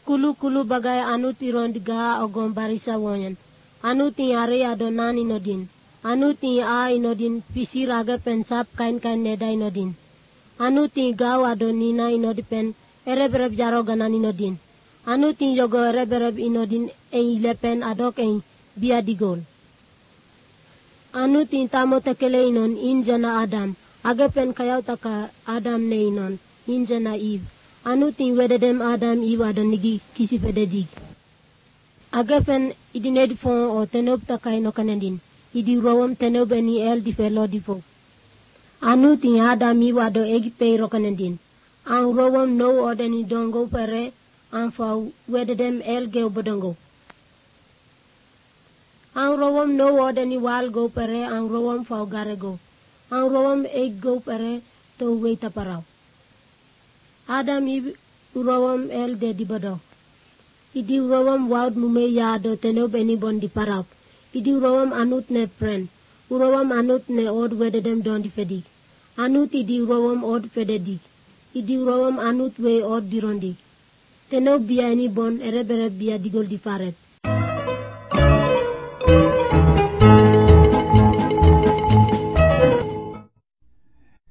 kulu bagai anu tiron digaha ogom barisa wonyan. Anu ti are adonan inodin. Anu ti a inodin pisir aga pensap kain neda inodin. Anu ti gaw adonina inodipen ereb jaro ganan inodin. Anu ti jogo ereb inodin lepen adok biya digol. Anu ti tamo tekele inon injana Adam. Aga pen kayaw taka Adam ne inon injana Eve. Anu ti wededem Adam Eve adonigi kisi pededig. Aga pen idinedi fon o tenob taka inokanendin. Idi rowom tenob eni el di felo di fo. Anu ti Adam Eve ado egi pei rokanendin. Ang rowom no odeni dongo pere ang fa wededem el geo bodongo. Ang rowom no odeni wal go pere ang rowom fa gare go. Ang rowom eg go pere to weita paraw. Adam Eve rowom el de di bodo. Idi rowom wad mume ya do tenob eni bon di paraw. Idi rowom anut ne pren. Urowom anut ne od wededem don di fedig. Anut idi rowom od fededig. Idi rowom anut we od dirondig. Tenob biya eni bon ereb biya digol di faret.